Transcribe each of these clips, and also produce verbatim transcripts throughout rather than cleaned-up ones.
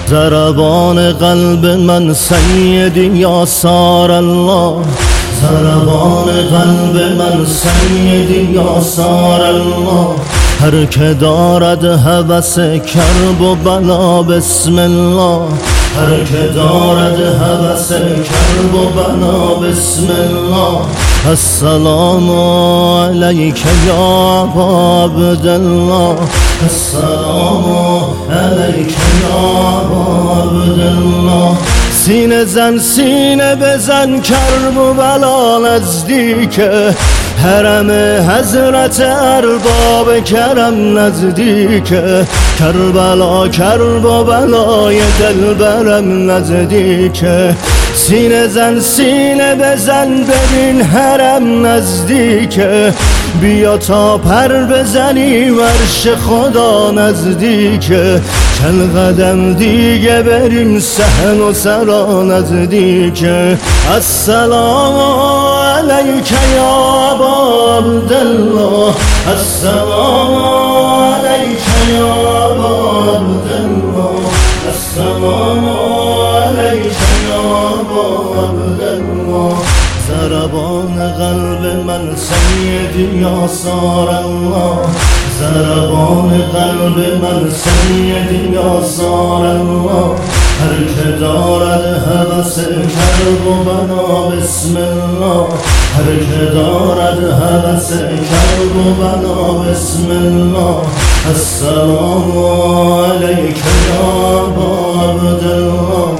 ضربان قلب من سیدی یا سار الله، ضربان قلب من سیدی یا سار الله. هر که دارد هوس کرب و بلا بسم الله، هر که دارد هوس کرب و بلا بسم الله. السلام علیک یا ابا عبدالله، السلام علیک یا ابا عبدالله. سینه زن سینه بزن کرب و بلا نزدیکه، حرم حضرت ارباب کرم نزدیکه. کربلا کرب و بلای دلبرم نزدیکه. سینه زن سینه بزن ببین حرم نزدیکه. بیا تا پر بزنی ورش خدا نزدیکه. چند قدم دیگه بریم صحن و سرا نزدیکه. السلام علیک یا ابا عبدالله، السلام علیک یا ابا عبدالله، السلام علیک یا ابا عبدالله. ضربان قلب من سیدی یا سار الله، ضربان قلب من سیدی یا سار الله. هر که دارد هوس کرب و بلا بسم الله، هر که دارد هوس کرب و بلا بسم الله. السلام علیک یا ابا عبدالله،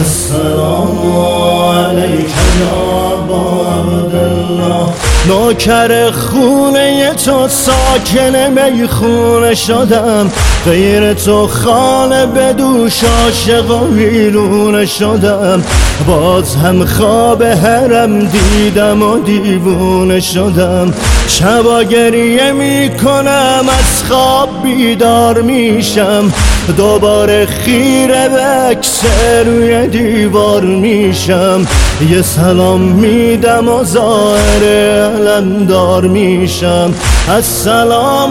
السلام علیک یا ابا عبدالله. نوکر خونه تو ساکن میخونه شدم، غیر تو خانه به دوش عاشق و ویرونه شدم. باز هم خواب حرم دیدم و دیوونه شدم. شبا گریه میکنم از خواب بیدار میشم، دوباره خیره به عکس روی دیوار میشم. یه سلام میدم و ظاهر علمدار میشم. السلام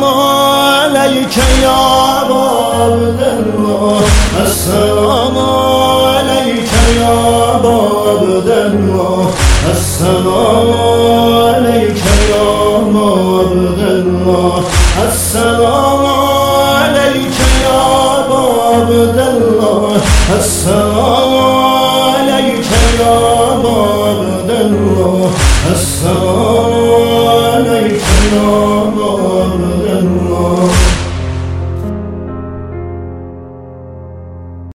علیک یا ابا عبدالله، السلام علیک یا ابا عبدالله، السلام علیک یا ابا عبدالله، السلام علیک یا ابا عبدالله، السلام